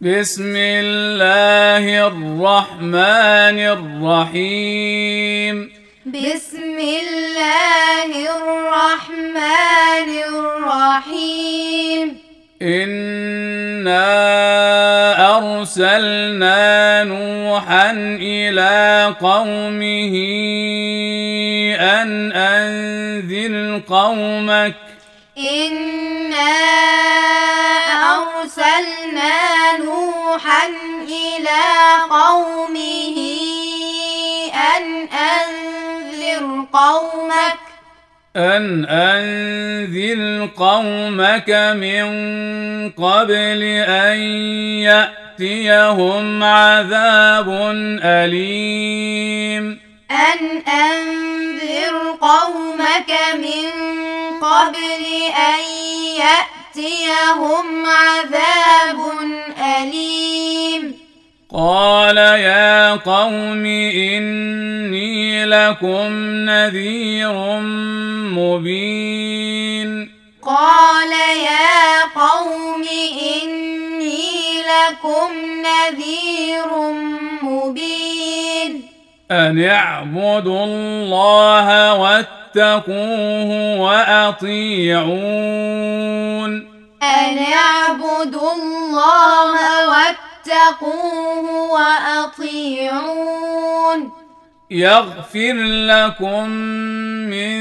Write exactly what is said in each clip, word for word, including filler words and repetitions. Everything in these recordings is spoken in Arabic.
بسم الله الرحمن الرحيم بسم الله الرحمن الرحيم إنا أرسلنا نوحا إلى قومه أن أنذر قومك إنا أرسلنا نوحا إلى قومه أن أنذر قومك أن أنذر قومك من قبل أن يأتيهم عذاب أليم أن أنذر قومك من قبل أن يأتيهم عذاب أليم قال يا قوم إني لكم نذير مبين قال يا قوم إني لكم نذير مبين أن اعبدوا الله واتقوه وأطيعون أن اعبدوا الله واتقوه وأطيعون يغفر لكم من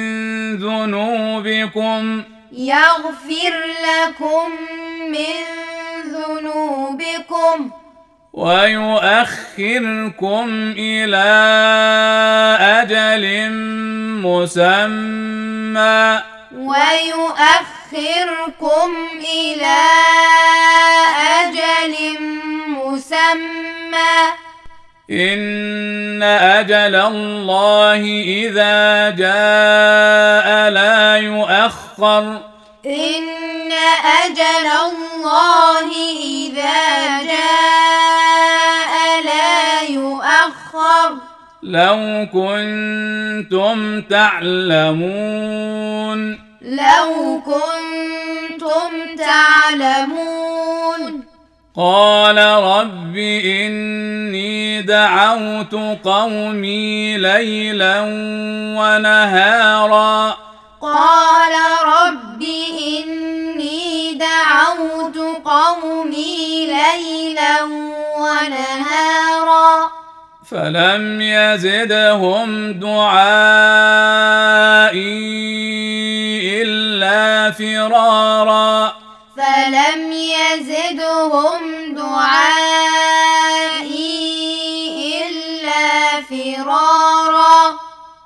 ذنوبكم يغفر لكم من ذنوبكم ويؤخركم إلى أجل مسمى ويؤخركم إلى أجل مسمى إن أجل الله إذا جاء لا يؤخر إن أجل الله إذا جاء لا يؤخر لو كنتم تعلمون لو كنتم تعلمون قال رب إني دعوت قومي ليلا ونهارا قال رب إني دعوت قومي ليلا ونهارا فلم يزدهم دعائي إلا فرارا فلم يزدهم دعائي إلا فرارا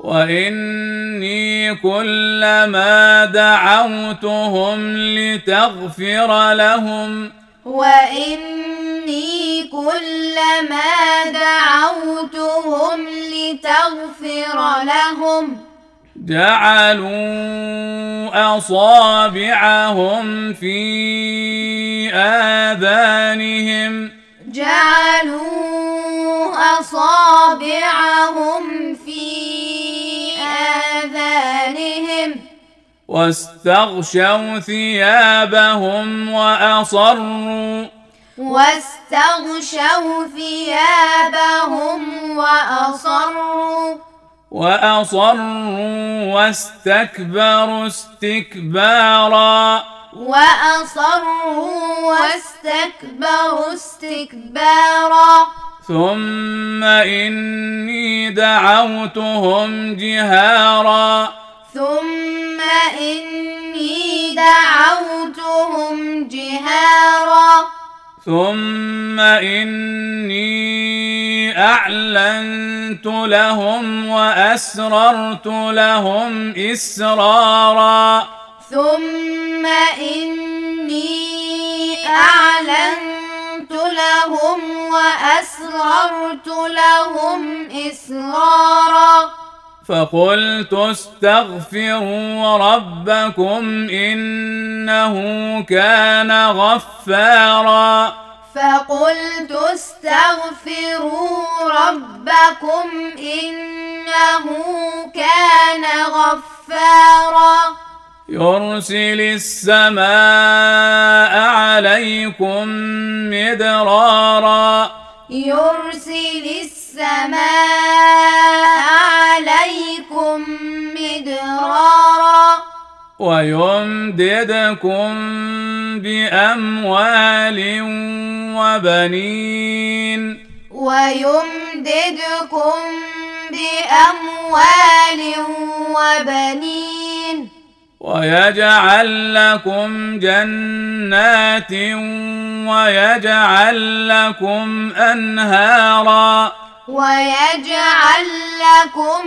وإني كلما دعوتهم لتغفر لهم وإني كلما دعوتهم لتغفر لهم جعلوا أصابعهم في آذانهم جعلوا أصابعهم في آذانهم واستغشوا ثيابهم وأصروا واستغشوا ثيابهم وأصروا وأصروا واستكبروا استكبارا وأصروا واستكبروا استكبارا ثم إني دعوتهم جهارا ثم إني دعوتهم جهارا ثم إني أعلنت لهم وأسررت لهم إسرارا ثم إني أعلنت لهم وأسررت لهم إسرارا فقلت استغفروا ربكم إنه كان غفارا فقلت استغفروا ربكم إنه كان غفارا يرسل السماء عليكم مدرارا يرسل السماء عليكم مدرارا ويمددكم بأموال وبنين ويمددكم بأموال وبنين ويجعل لكم جنات ويجعل لكم أنهارا ويجعل لكم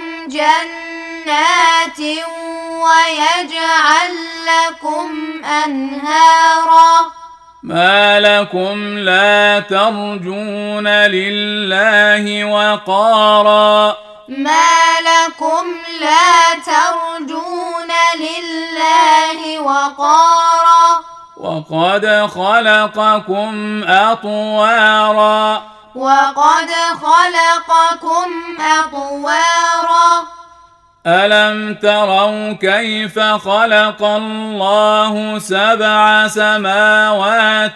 جنات ويجعل لكم أنهارا ما لكم لا ترجون لله وقارا ما لكم لا ترجون لله وقارا وقد خلقكم أطوارا وقد خلقكم أطوارا ألم تروا كيف خلق الله سبع سماوات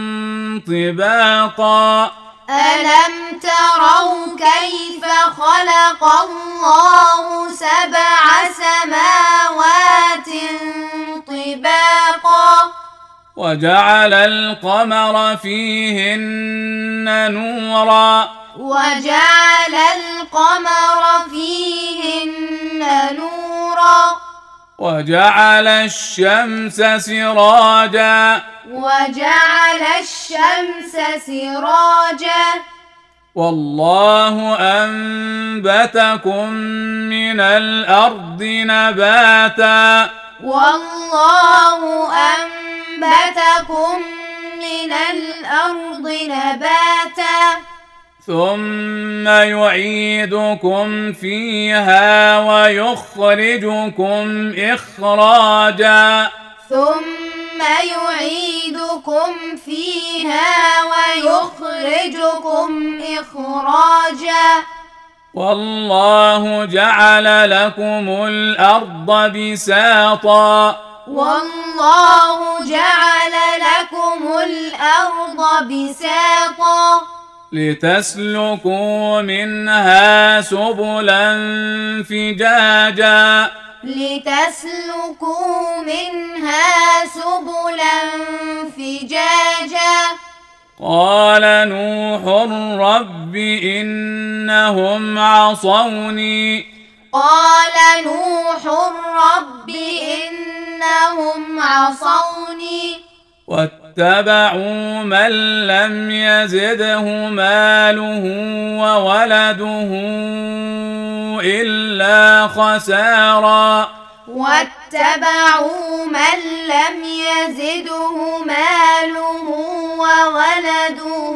طباقا ألم تروا كيف خلق الله سبع سماوات طباقا وجعل القمر فيهن نورا وجعل القمر فيهن نورا وجعل الشمس سراجا وجعل الشمس سراجا والله أنبتكم من الأرض نباتا والله أنبتكم من الأرض نباتا ثم يعيدكم فيها ويخرجكم إخراجا ثم يعيدكم فيها ويخرجكم إخراجا والله جعل لكم الأرض بساطا والله جعل لكم الأرض بساطا لتسلكوا منها سبلا فجاجا لتسلكوا منها سبلا فجاجا قال نوح رب إنهم عصوني قال نوح رب إنهم عصوني واتبعوا من لم يزده ماله وولده إلا خسارا واتبعوا من لم يزده ماله وولده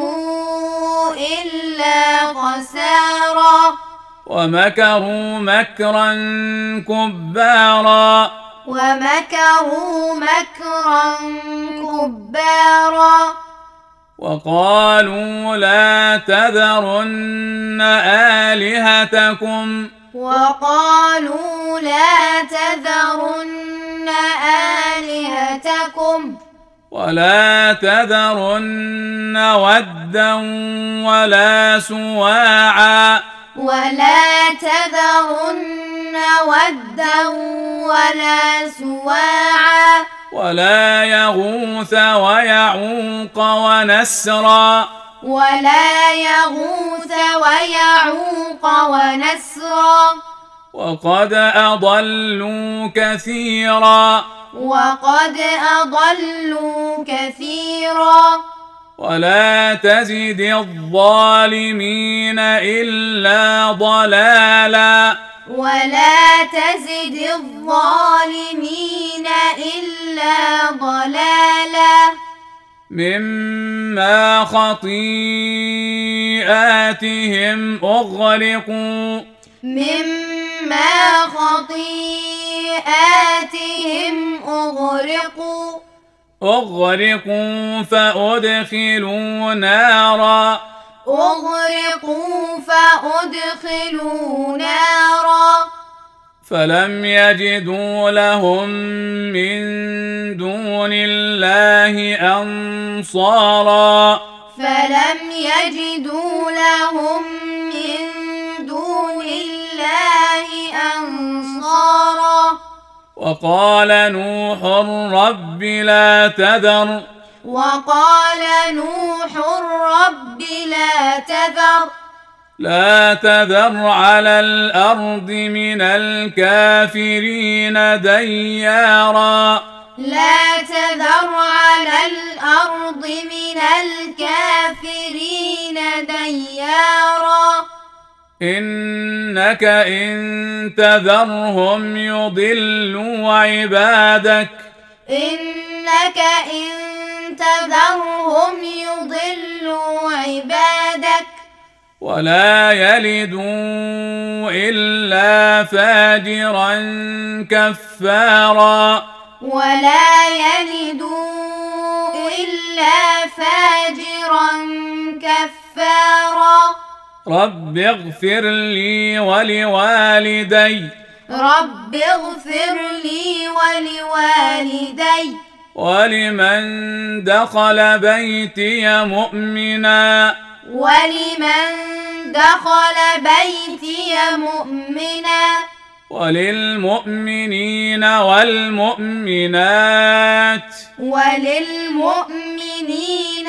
إلا خسارا ومكروا مكرا كبارا ومكروا مكرا كبارا وقالوا لا تذرن آلهتكم وقالوا لا تذرن آلهتكم ولا تذرن ودا ولا سواعا ولا تذرن ودا ولا سواعا ولا يغوث ويعوق ونسرا ولا يغوث ويعوق ونسرا وقد أضلوا كثيرا وقد أضلوا كثيرا ولا تزد الظالمين إلا ضلالا ولا تزد الظالمين إلا ضلالا مما خطيئاتهم أغرقوا مما خطيئاتهم أغرقوا أغرقوا فأدخلوا نارا أغرقوا فأدخلوا نارا فلم يجدوا لهم من دون الله أنصارا فلم يجدوا لهم من دون الله أنصارا وقال نوح رب لا تذر وقال نوح رب لا تذر لا تذر على الأرض من الكافرين ديارا لا تذر على الأرض من الكافرين ديارا إنك إن تذرهم يضلوا عبادك إنك إن تذرهم يضلوا عبادك ولا يلدوا إلا فاجرا كفارا ولا يلدوا إلا فاجرا كفارا رب اغفر لي ولوالدي رب اغفر لي ولوالدي ولمن دخل بيتي مؤمنا ولمن دخل بيتي مؤمنا وللمؤمنين والمؤمنات وللمؤمنين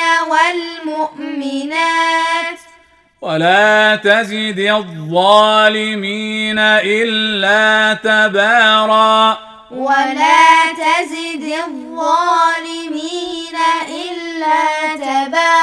والمؤمنات ولا تزد الظالمين إلا تبارا ولا تزد الظالمين إلا تبارا